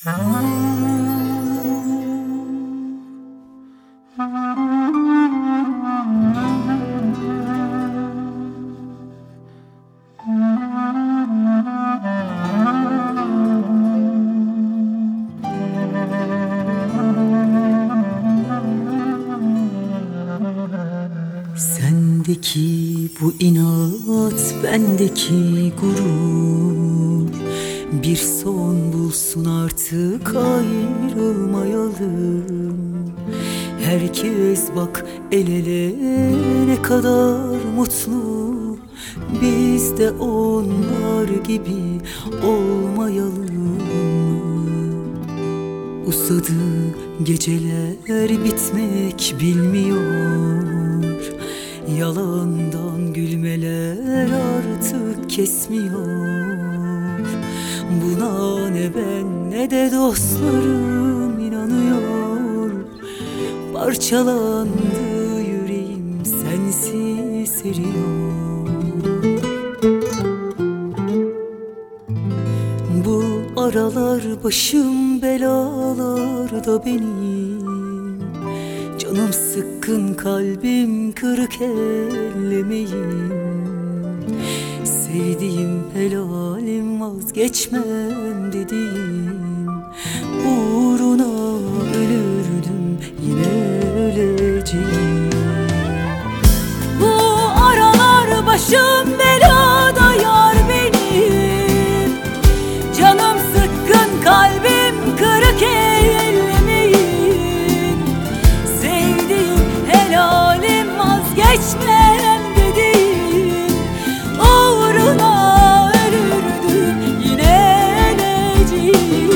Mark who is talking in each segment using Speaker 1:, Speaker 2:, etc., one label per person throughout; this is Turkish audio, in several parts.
Speaker 1: Sendeki bu inat, bendeki gurur bir son bulsun artık, ayrılmayalım. Herkes bak el ele ne kadar mutlu, biz de onlar gibi olmayalım. Uzadı geceler, bitmek bilmiyor. Yalandan gülmeler artık kesmiyor. Buna ne ben ne de dostlarım inanıyor. Parçalandı yüreğim, sensiz eriyor. Bu aralar başım belalarda benim. Canım sıkkın, kalbim kırık, ellemeyin. Sevdiğim helalim, vazgeçmem dediğim. Uğruna ölürdüm, yine öleceğim. Bu aralar başım belada yar benim. Canım sıkkın, kalbim kırık, ellemeyin. Geçmem dediğin, uğruna ölürdüm, yine öleceğim.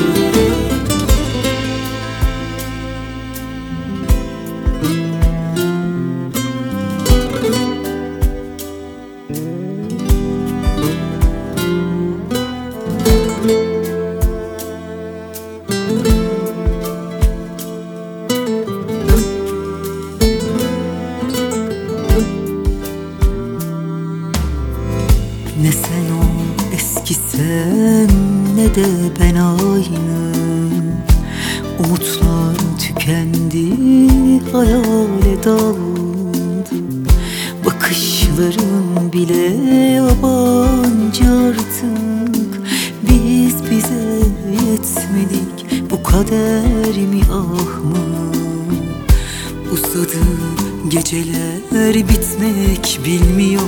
Speaker 1: Ne sen o eski sen, ne de ben aynı. Umutlar tükendi, hayale daldı. Bakışların bile yabancı artık. Biz bize yetmedik, bu kader mi ah mı? Uzadı geceler, bitmek bilmiyor.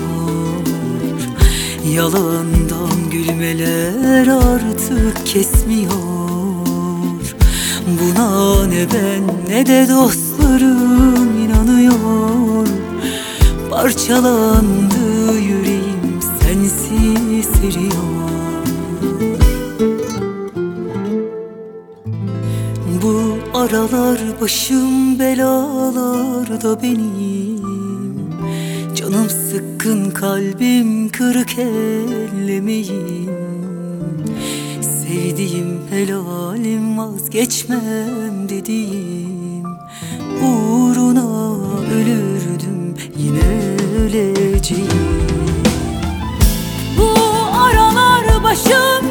Speaker 1: Yalandan gülmeler artık kesmiyor. Buna ne ben ne de dostlarım inanıyor. Parçalandı yüreğim, sensiz eriyor. Bu aralar başım belalarda benim. Canım sıkkın, kalbim kırık, ellemeyin. Sevdiğim helalim, vazgeçmem dediğim. Uğruna ölürdüm, yine öleceğim. Bu aralar başım